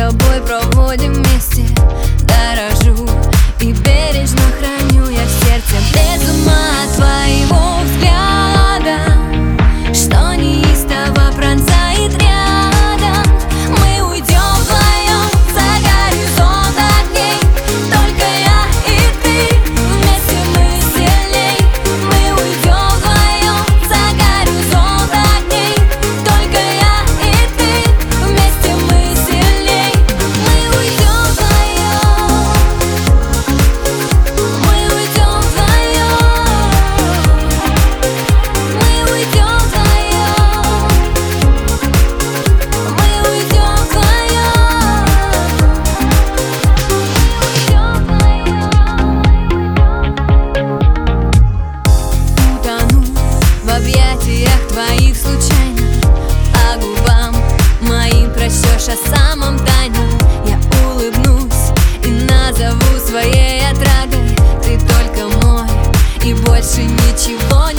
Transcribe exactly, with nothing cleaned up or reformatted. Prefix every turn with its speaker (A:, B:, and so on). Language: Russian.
A: тобой проводим вместе. Дорожу и бережно храню я в сердце. Без ума от твоего взгляда, что неистово пронзает рядом. Мы уйдем вдвоем за горизонт огней. Только я и ты, вместе мы сильней. Мы уйдем вдвоем за горизонт огней. Только я и ты, вместе мы сильней. Мы уйдем вдвоем. Мы уйдем вдвоем. Мы уйдем вдвоем. Мы уйдем вдвоем. Утону в объятиях твоих случайно, по губам моим прочтешь о самом тайном. Я улыбнусь и назову своей отрадой. Ты только мой, и больше ничего